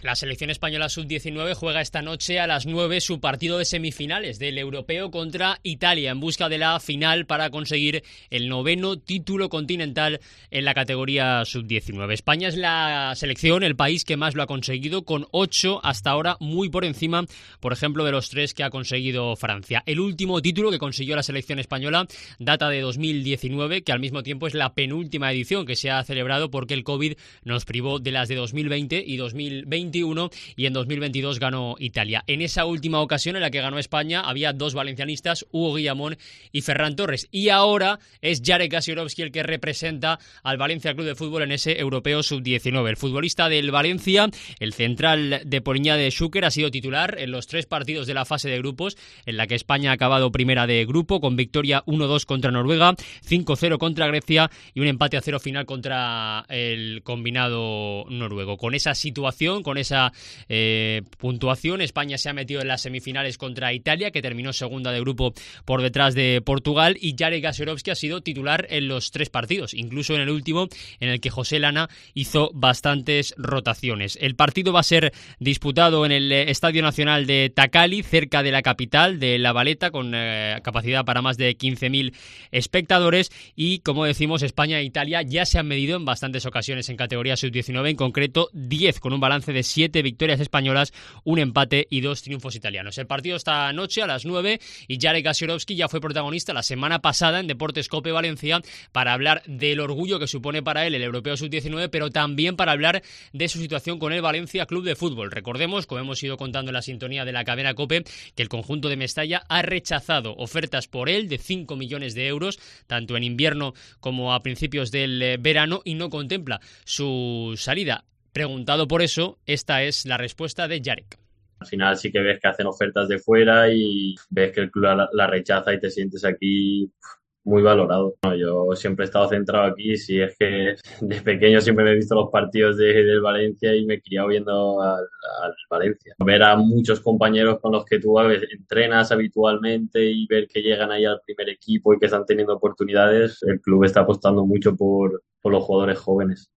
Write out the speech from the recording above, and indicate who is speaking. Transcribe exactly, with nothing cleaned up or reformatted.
Speaker 1: La selección española sub diecinueve juega esta noche a las nueve su partido de semifinales del Europeo contra Italia en busca de la final para conseguir el noveno título continental en la categoría sub diecinueve. España es la selección, el país que más lo ha conseguido, con ocho hasta ahora, muy por encima, por ejemplo, de los tres que ha conseguido Francia. El último título que consiguió la selección española data de dos mil diecinueve, que al mismo tiempo es la penúltima edición que se ha celebrado porque el COVID nos privó de las de dos mil veinte y dos mil veintiuno, y en dos mil veintidós ganó Italia. En esa última ocasión en la que ganó España había dos valencianistas, Hugo Guillamón y Ferran Torres, y ahora es Jarek Gasiorowski el que representa al Valencia Club de Fútbol en ese Europeo sub diecinueve. El futbolista del Valencia, el central de Poliña de Xúquer, ha sido titular en los tres partidos de la fase de grupos, en la que España ha acabado primera de grupo, con victoria uno dos contra Noruega, cinco cero contra Grecia y un empate a cero final contra el combinado noruego. Con esa situación, con esa eh, puntuación, España se ha metido en las semifinales contra Italia, que terminó segunda de grupo por detrás de Portugal, y Jarek Gasiorowski ha sido titular en los tres partidos, incluso en el último, en el que José Lana hizo bastantes rotaciones. El partido va a ser disputado en el Estadio Nacional de Tacali, cerca de la capital de La Valeta, con eh, capacidad para más de quince mil espectadores, y como decimos, España e Italia ya se han medido en bastantes ocasiones en categoría sub diecinueve, en concreto diez, con un balance de siete victorias españolas, un empate y dos triunfos italianos. El partido esta noche a las nueve y Jarek Gasiorowski ya fue protagonista la semana pasada en Deportes Cope Valencia para hablar del orgullo que supone para él el Europeo sub diecinueve, pero también para hablar de su situación con el Valencia Club de Fútbol. Recordemos, como hemos ido contando en la sintonía de la cadena Cope, que el conjunto de Mestalla ha rechazado ofertas por él de cinco millones de euros, tanto en invierno como a principios del verano, y no contempla su salida. Preguntado por eso, esta es la respuesta de Jarek.
Speaker 2: Al final sí que ves que hacen ofertas de fuera y ves que el club la, la rechaza y te sientes aquí muy valorado. No, yo siempre he estado centrado aquí, si es que de pequeño siempre me he visto los partidos de, del Valencia y me he criado viendo al, al Valencia. Ver a muchos compañeros con los que tú a veces entrenas habitualmente y ver que llegan ahí al primer equipo y que están teniendo oportunidades, el club está apostando mucho por, por los jugadores jóvenes.